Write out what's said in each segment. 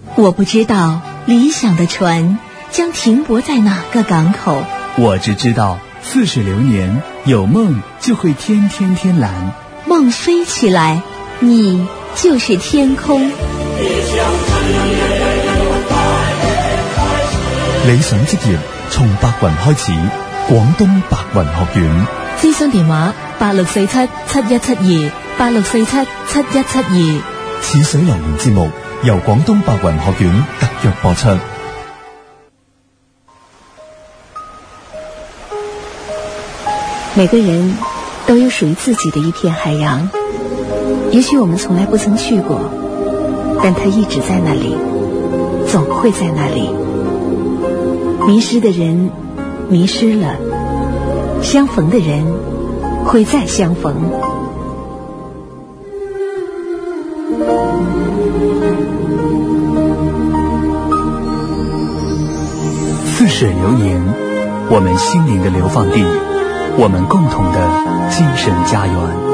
我不知道理想的船将停泊在哪个港口， 我只知道似水流年，有梦就会天天天蓝。 梦飞起来，你就是天空。 理想職業從白雲開始，廣東白雲學院。 諮詢電話86477172，86477172。 似水流年節目由廣東白雲學院特約播出。 每個人都有屬於自己的一片海洋，也許我們從來不曾去過，但它一直在那裡，總會在那裡。迷失的人迷失了，相逢的人會再相逢。 似水流年，我們心靈的流放地，我們共同的精神家園。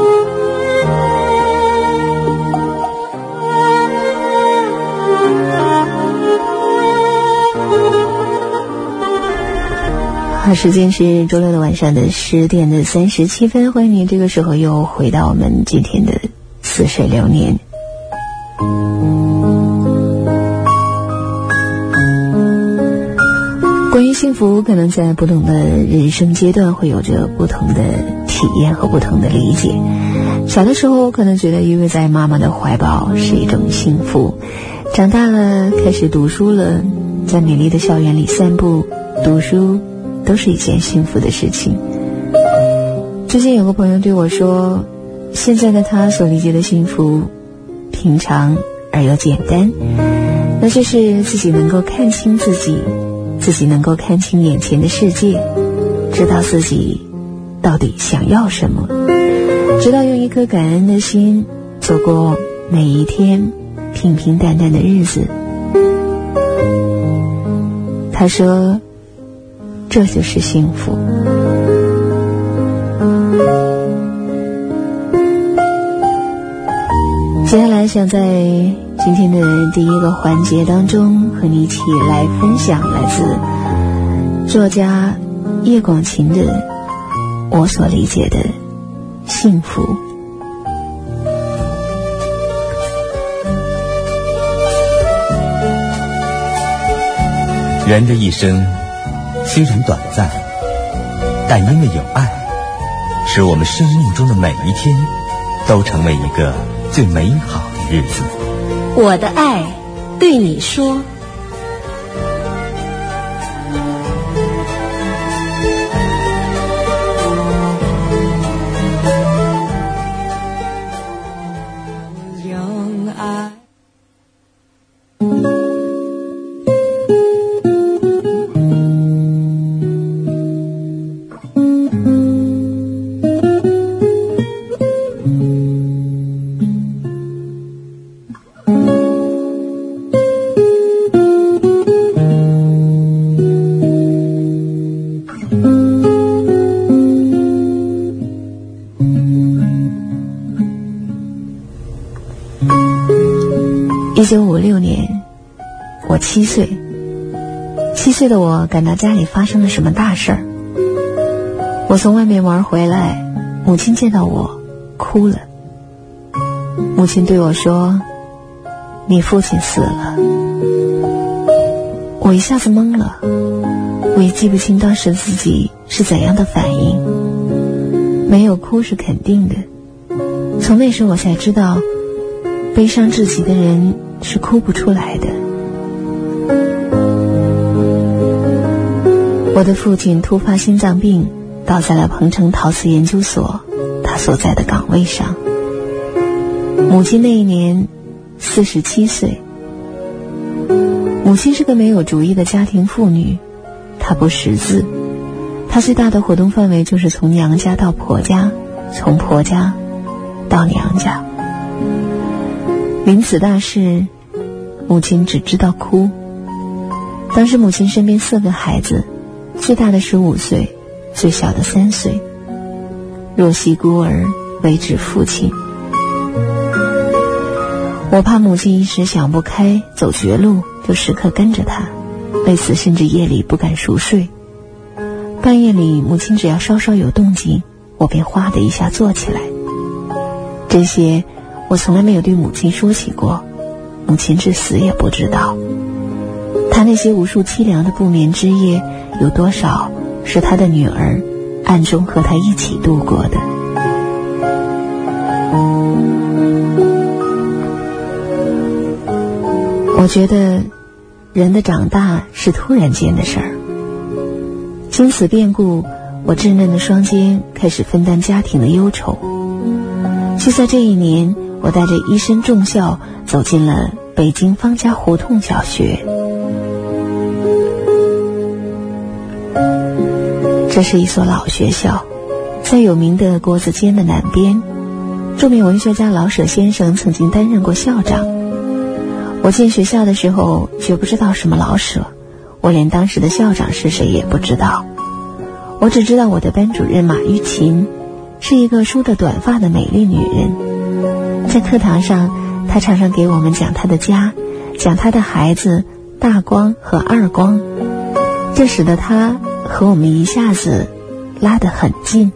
好，时间是周六的晚上的10点的37分，欢迎您这个时候又回到我们今天的似水流年。关于幸福，可能在不同的人生阶段会有着不同的体验和不同的理解。小的时候可能觉得依偎在妈妈的怀抱是一种幸福，长大了开始读书了，在美丽的校园里散步读书都是一件幸福的事情。最近有个朋友对我说，现在的他所理解的幸福平常而又简单，那就是自己能够看清自己，自己能够看清眼前的世界，知道自己到底想要什么，知道用一颗感恩的心走过每一天平平淡淡的日子。他说这就是幸福。接下来想在今天的第一个环节当中和你一起来分享来自作家叶广芩的我所理解的幸福。 人的一生虽然短暂，但因为有爱，使我们生命中的每一天都成为一个最美好的日子。 我的爱对你说。 1956年，我7岁。7岁的我感到家里发生了什么大事儿。我从外面玩回来，母亲见到我哭了。母亲对我说：“你父亲死了。”我一下子懵了，我也记不清当时自己是怎样的反应。没有哭是肯定的，从那时我才知道，悲伤至极的人是哭不出来的。我的父亲突发心脏病，倒在了鹏城陶瓷研究所他所在的岗位上。母亲那一年47岁。母亲是个没有主意的家庭妇女，她不识字，她最大的活动范围就是从娘家到婆家，从婆家到娘家。临此大事，母亲只知道哭。当时母亲身边4个孩子，最大的15岁，最小的3岁，若系孤儿，唯指父亲。 我怕母亲一时想不开走绝路，就时刻跟着她，为此甚至夜里不敢熟睡。半夜里母亲只要稍稍有动静，我便哗的一下坐起来。这些我从来没有对母亲说起过，母亲至死也不知道。她那些无数凄凉的不眠之夜，有多少是她的女儿暗中和她一起度过的。我觉得人的长大是突然间的事儿。经此变故，我稚嫩的双肩开始分担家庭的忧愁。就在这一年，我带着一身重孝走进了北京方家胡同小学。这是一所老学校，在有名的国子监的南边。著名文学家老舍先生曾经担任过校长。我进学校的时候绝不知道什么老舍，我连当时的校长是谁也不知道。我只知道我的班主任马玉琴是一个梳着短发的美丽女人。在课堂上，她常常给我们讲她的家，讲她的孩子大光和二光，这使得她和我们一下子拉得很近。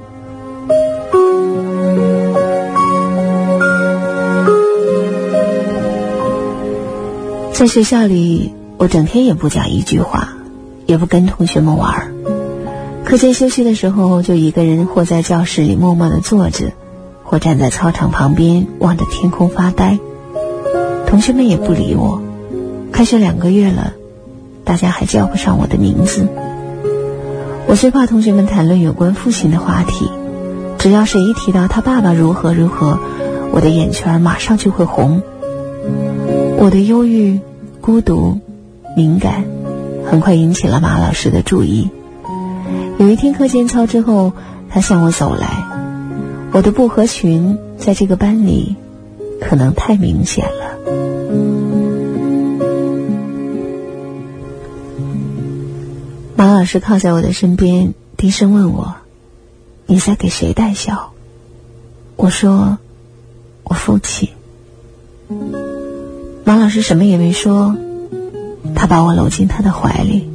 在学校里，我整天也不讲一句话，也不跟同学们玩。课间休息的时候，就一个人或在教室里默默地坐着，或站在操场旁边望着天空发呆。同学们也不理我。开学2个月了，大家还叫不上我的名字。我最怕同学们谈论有关父亲的话题，只要谁一提到他爸爸如何如何，我的眼圈马上就会红。我的忧郁、孤独、敏感很快引起了马老师的注意。有一天课间操之后，他向我走来。我的不合群在这个班里可能太明显了。马老师靠在我的身边，低声问我：“你在给谁带笑？”我说：“我父亲。”马老师什么也没说，他把我搂进他的怀里。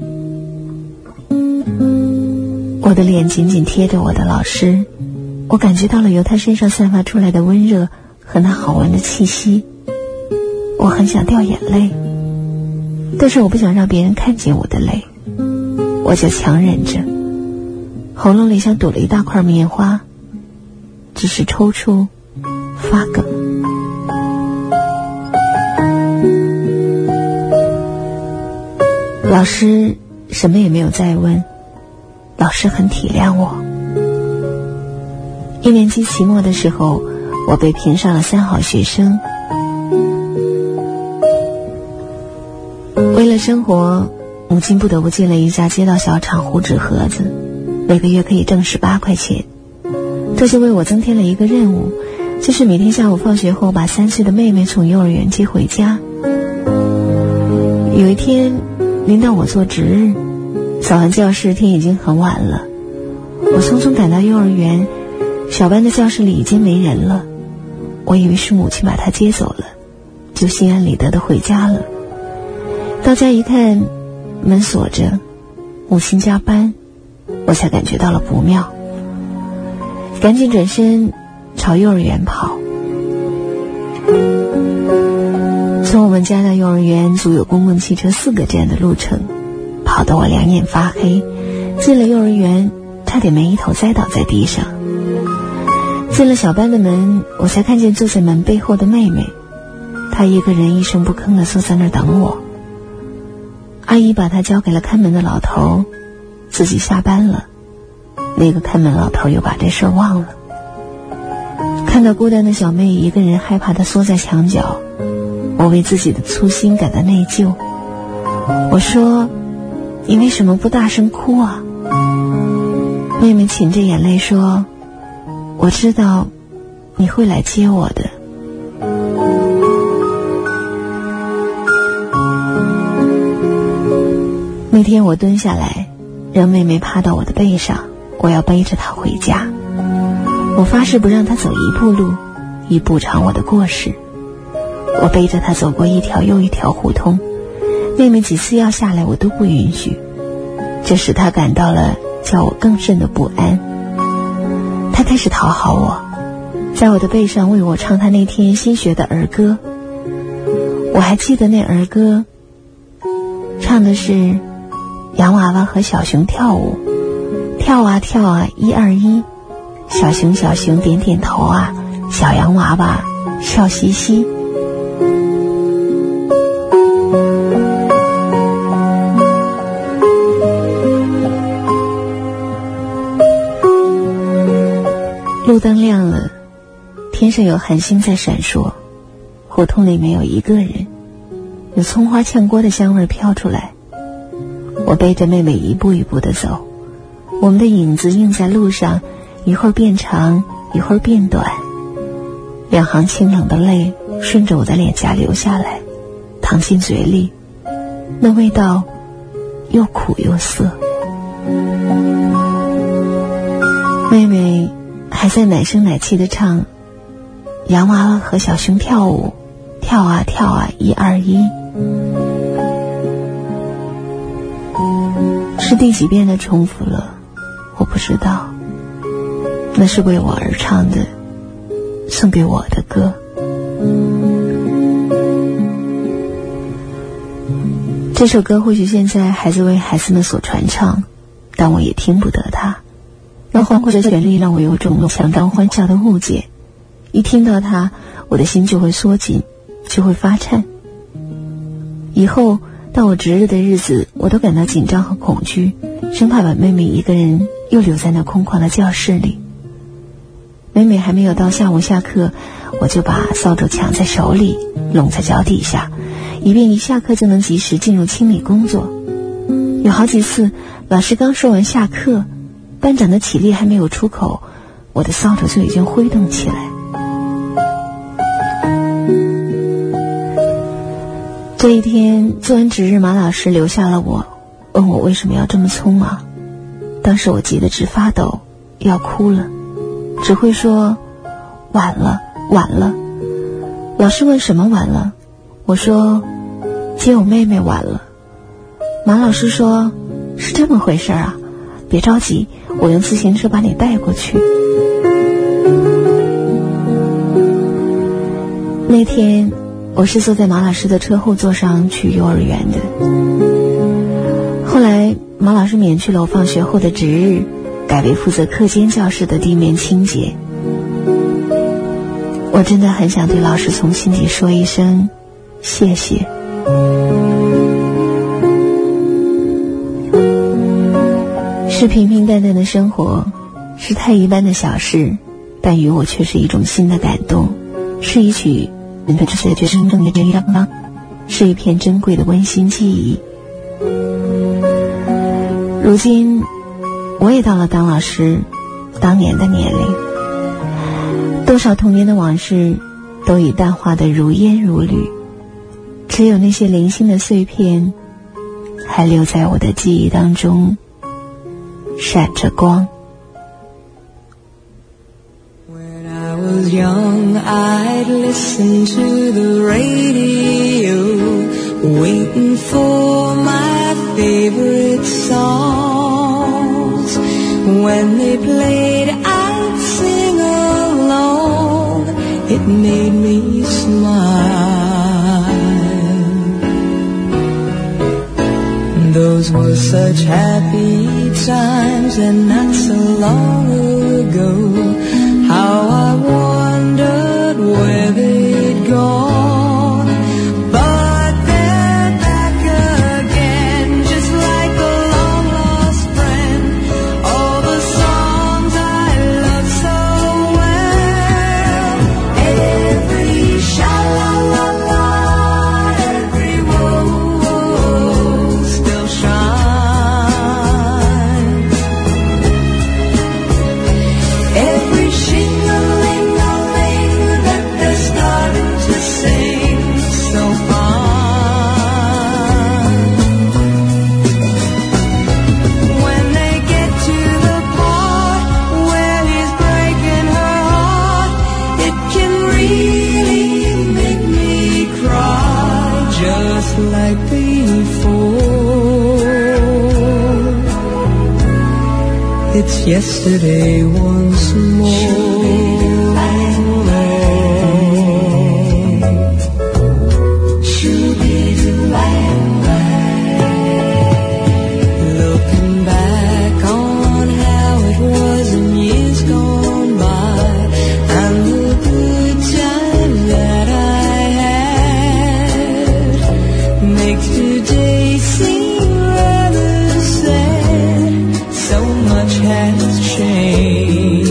我的脸紧紧贴着我的老师，我感觉到了由他身上散发出来的温热和那好闻的气息。我很想掉眼泪，但是我不想让别人看见我的泪，我就强忍着，喉咙里像堵了一大块棉花，只是抽搐发梗。老师什么也没有再问，老师很体谅我。1年级期末的时候，我被评上了3好学生。为了生活，母亲不得不进了一家街道小厂糊纸盒子，每个月可以挣18块钱。这就为我增添了一个任务，就是每天下午放学后把3岁的妹妹从幼儿园接回家。有一天临到我做值日，扫完教室，天已经很晚了。我匆匆赶到幼儿园，小班的教室里已经没人了。我以为是母亲把她接走了，就心安理得地回家了。到家一看，门锁着，母亲加班，我才感觉到了不妙，赶紧转身朝幼儿园跑。从我们家到幼儿园足有公共汽车4个站的路程，跑得我两眼发黑。进了幼儿园，差点没一头栽倒在地上。进了小班的门，我才看见坐在门背后的妹妹，她一个人一声不吭地坐在那儿等我。阿姨把她交给了看门的老头，自己下班了。那个看门老头又把这事儿忘了。看到孤单的小妹一个人害怕地缩在墙角，我为自己的粗心感到内疚。我说：“你为什么不大声哭啊？”妹妹噙着眼泪说：“我知道你会来接我的。”那天我蹲下来，让妹妹趴到我的背上，我要背着她回家。我发誓不让她走一步路，以补偿我的过失。 我背着她走过一条又一条胡同，妹妹几次要下来我都不允许，这使她感到了叫我更甚的不安。她开始讨好我，在我的背上为我唱她那天新学的儿歌。我还记得那儿歌唱的是洋娃娃和小熊跳舞，跳啊跳啊1 2 1，小熊小熊点点头啊，小洋娃娃笑嘻嘻。路灯亮了，天上有寒星在闪烁，胡同里没有一个人，有葱花炝锅的香味飘出来。我背着妹妹一步一步地走，我们的影子映在路上，一会儿变长，一会儿变短。2行清冷的泪顺着我的脸颊流下来，淌进嘴里，那味道又苦又涩。妹妹还在奶声奶气地唱洋娃娃和小熊跳舞，跳啊跳啊1 2 1。是第几遍的重复了我不知道，那是为我而唱的，送给我的歌。这首歌或许现在还在为孩子们所传唱，但我也听不得它。那欢快的旋律让我有种强装欢笑的误解，一听到它，我的心就会缩紧，就会发颤。以后到我值日的日子，我都感到紧张和恐惧，生怕把妹妹一个人又留在那空旷的教室里。每每还没有到下午下课，我就把扫帚抢在手里，拢在脚底下，以便一下课就能及时进入清理工作。有好几次，老师刚说完下课，班长的起立还没有出口，我的扫帚就已经挥动起来。这一天做完值日，马老师留下了我，问我为什么要这么匆忙。当时我急得直发抖，要哭了，只会说晚了晚了。老师问什么晚了，我说接我妹妹晚了。马老师说是这么回事啊，别着急，我用自行车把你带过去。那天我是坐在马老师的车后座上去幼儿园的。后来马老师免去了我放学后的值日，改为负责课间教室的地面清洁。我真的很想对老师从心底说一声谢谢。是平平淡淡的生活，是太一般的小事，但于我却是一种新的感动，是一曲人的最真正的鸳鸯，是一片珍贵的温馨记忆。如今我也到了当老师当年的年龄，多少童年的往事都已淡化得如烟如缕，只有那些零星的碎片还留在我的记忆当中闪着光。 When I was young, I'd listen to the radio, waiting for my favorite songs. When they played, I'd sing along. It made me smile. Those were such happy times, and not so long ago. How I wondered where they'd gone. But they're back again, just like a long-lost friend. All the songs I love so well. Every sha-la-la-la, every woe still shines. Every shing-a-ling-a-ling that they're starting to sing. like before. It's yesterday once more. Looking back on how it was in years gone by, and the good time that I had makes today seem rather sad. So much has changed.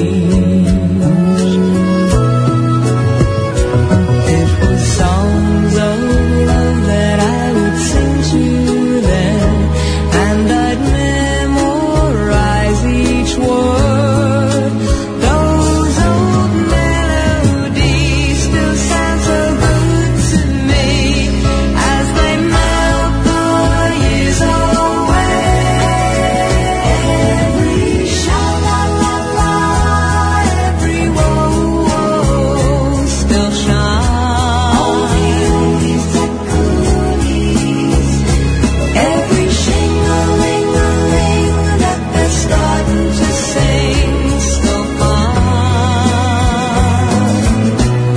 It was songs of love that I would sing to them, and I'd memorize each word. Those old melodies still sound so good to me as they melt the years away. Every sha-la-la-la, every whoa-whoa still shines. All the oldies and goodies, every shing-a-ling-a-ling that they're starting to sing still fine.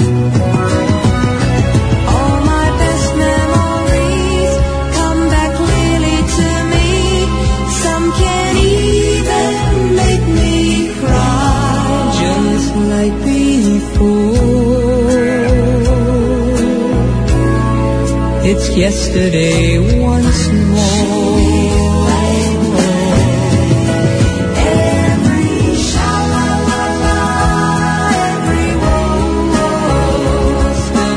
All my best memories come back clearly to me. Some can even make me cry, just like before. It's yesterday once more. Every sha-la-la-la, every whoa-whoa still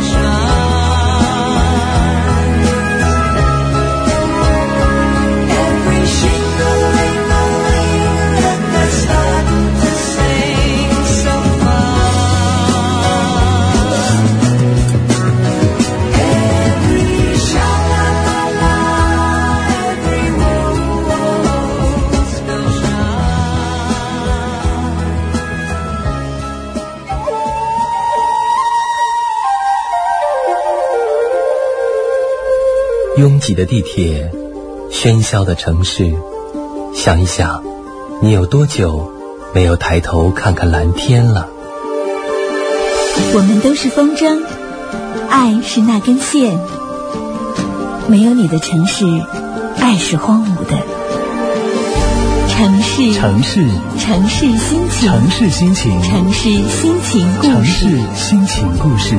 shines. Every shing-a-ling-a-ling that they're starting to sing so fine. Every sha-la-la-la, every whoa-whoa still shines. 拥挤的地铁，喧嚣的城市，想一想，你有多久没有抬头看看蓝天了？ 我们都是风筝，爱是那根线。没有你的城市，爱是荒芜的。城市， 城市， 城市心情， 城市心情， 城市心情故城事。 市心情故事。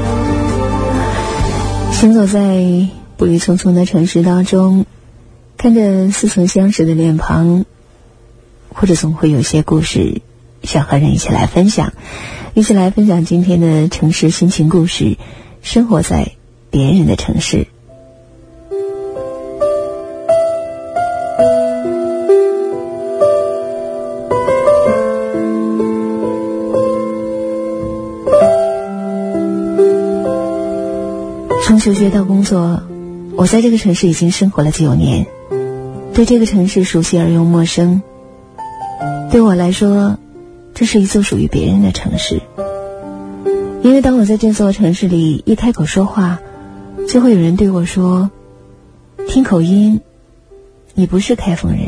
行走在步履匆匆的城市当中，看着似曾相识的脸庞，或者总会有些故事想和人一起来分享。一起来分享今天的城市心情故事，生活在别人的城市。从求学到工作，我在这个城市已经生活了9年，对这个城市熟悉而又陌生。对我来说，这是一座属于别人的城市，因为当我在这座城市里一开口说话，就会有人对我说，听口音，你不是开封人。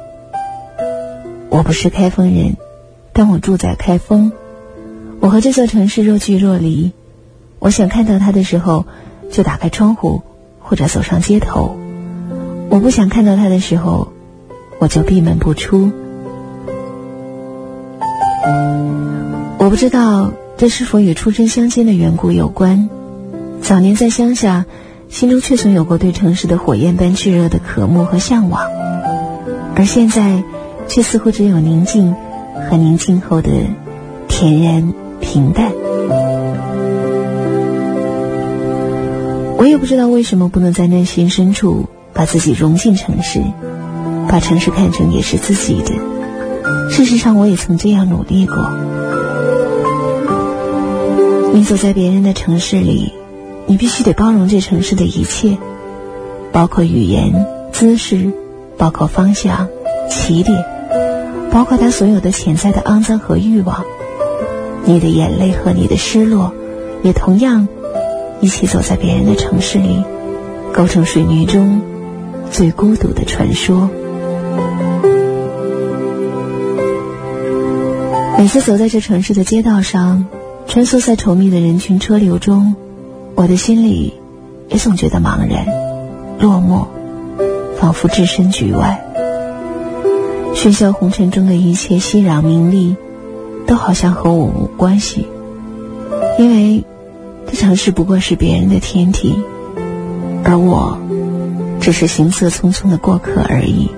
我不是开封人，但我住在开封。我和这座城市若即若离，我想看到它的时候，就打开窗户或者走上街头，我不想看到它的时候，我就闭门不出。我不知道这是否与出身乡间的缘故有关，早年在乡下，心中确曾有过对城市的火焰般炙热的渴慕和向往，而现在却似乎只有宁静和宁静后的恬然平淡。我也不知道为什么不能在内心深处把自己融进城市，把城市看成也是自己的。事实上，我也曾这样努力过。你走在别人的城市里，你必须得包容这城市的一切，包括语言、姿势，包括方向、起点，包括它所有的潜在的肮脏和欲望。你的眼泪和你的失落，也同样一起走在别人的城市里， 构成水泥中最孤独的传说。每次走在这城市的街道上，穿梭在稠密的人群车流中，我的心里也总觉得茫然落寞，仿佛置身局外。喧嚣红尘中的一切熙攘名利都好像和我无关系，因为这城市不过是别人的天地，而我只是行色匆匆的过客而已。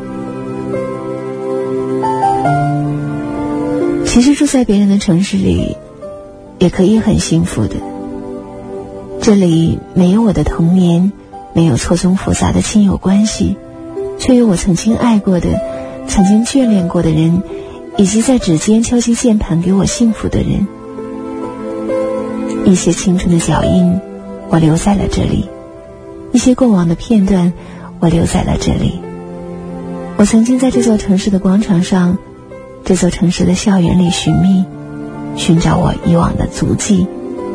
其实住在别人的城市里也可以很幸福的，这里没有我的童年，没有错综复杂的亲友关系，却有我曾经爱过的，曾经眷恋过的人，以及在指尖敲击键盘给我幸福的人。一些青春的脚印我留在了这里，一些过往的片段我留在了这里。我曾经在这座城市的广场上，这座城市的校园里寻觅，寻找我以往的足迹。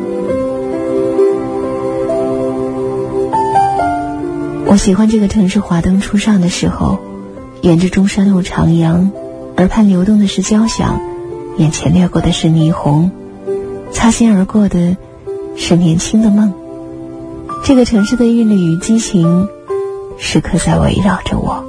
我喜欢这个城市华灯初上的时候，沿着中山路徜徉，耳畔流动的是交响，眼前掠过的是霓虹，擦肩而过的是年轻的梦。这个城市的韵律与激情时刻在围绕着我。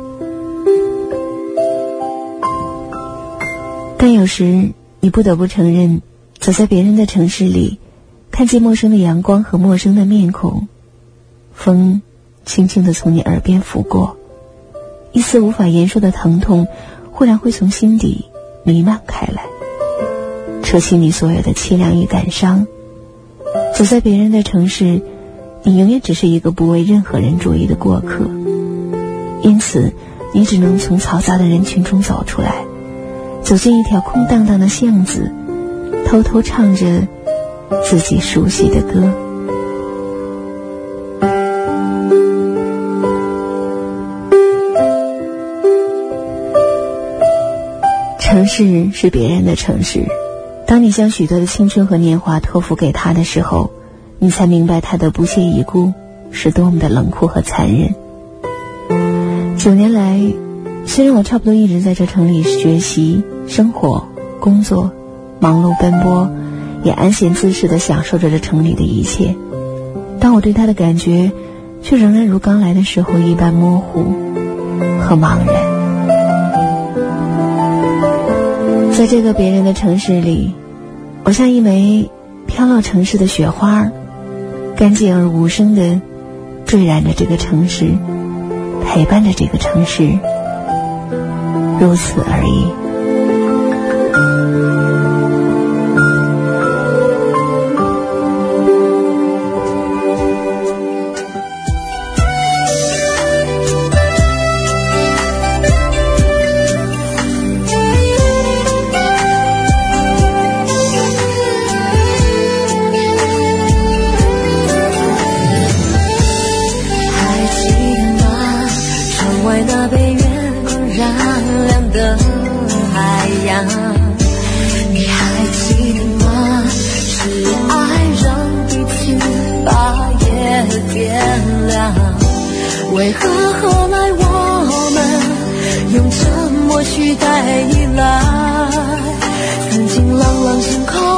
但有时你不得不承认，走在别人的城市里，看见陌生的阳光和陌生的面孔，风轻轻地从你耳边拂过，一丝无法言说的疼痛忽然会从心底弥漫开来，扯起你所有的凄凉与感伤。走在别人的城市，你永远只是一个不为任何人注意的过客，因此你只能从嘈杂的人群中走出来，走进一条空荡荡的巷子，偷偷唱着自己熟悉的歌。城市是别人的城市，当你将许多的青春和年华托付给他的时候，你才明白他的不屑一顾是多么的冷酷和残忍。9年来，虽然我差不多一直在这城里学习、生活、工作，忙碌奔波，也安闲自适地享受着这城里的一切，但我对他的感觉却仍然如刚来的时候一般模糊和茫然。在这个别人的城市里，我像一枚飘落城市的雪花，干净而无声地坠染着这个城市，陪伴着这个城市，如此而已。 你还记得吗？是爱让彼此把夜点亮，为何后来我们用沉默取代依赖？曾经朗朗星空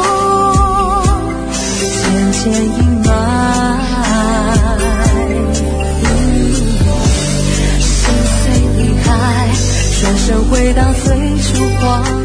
渐渐阴霾，心碎离开，转身回到最初光